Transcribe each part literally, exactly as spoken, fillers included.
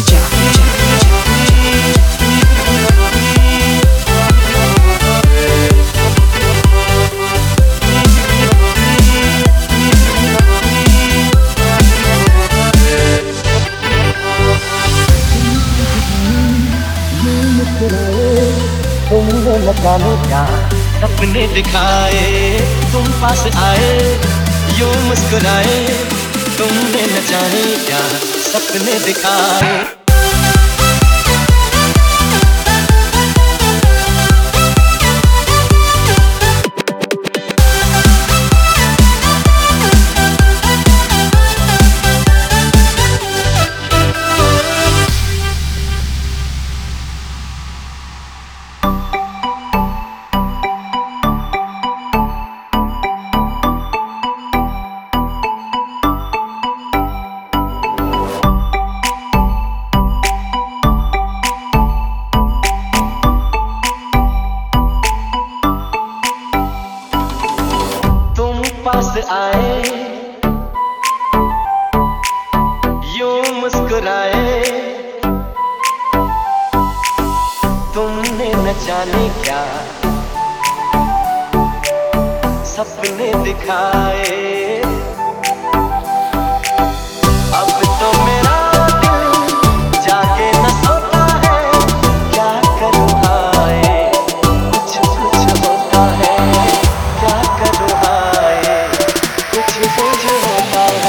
तुमने न जाने क्या सपने दिखाए, तुम पास आए यूं मुस्कुराए, तुमने न जाने क्या सपने दिखाए। पास आए यूं मुस्कुराए, तुमने न जाने क्या सपने दिखाए। अब तो मेरा दिल जाके न सोता है, क्या करूँ हाय कुछ कुछ होता है, क्या करूँ हाय कुछ कुछ होता है।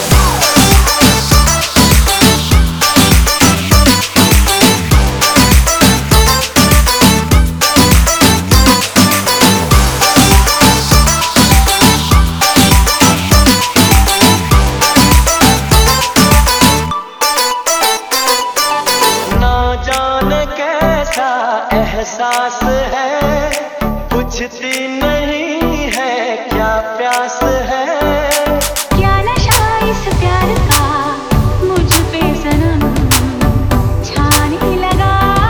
ना जाने कैसा एहसास है, बुझती नहीं है क्या प्यास है। क्या नशा इस प्यार का मुझ पे सनम छाने लगा।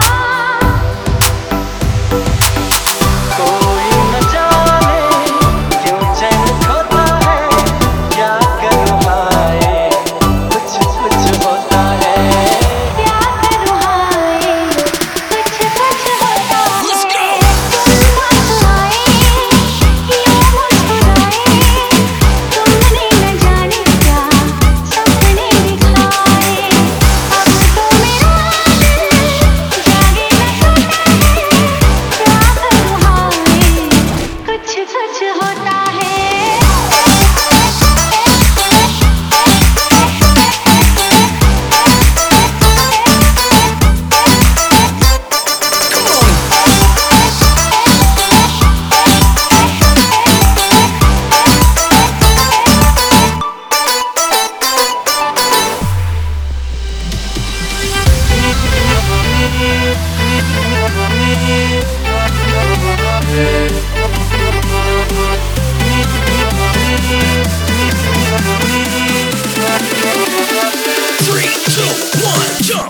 कोई न जाने क्यों चैन खोता है, क्या करूँ हाय कुछ कुछ होता है। क्या करूँ हाय कुछ कुछ होता है। तुम पास आए यूं मुस्कुराए, तुमने न जाने क्या सपने दिखाए। अब तो मेरा दिल जागे न सोता है, क्या करूँ हाय कुछ कुछ होता है। Three, two, one, jump!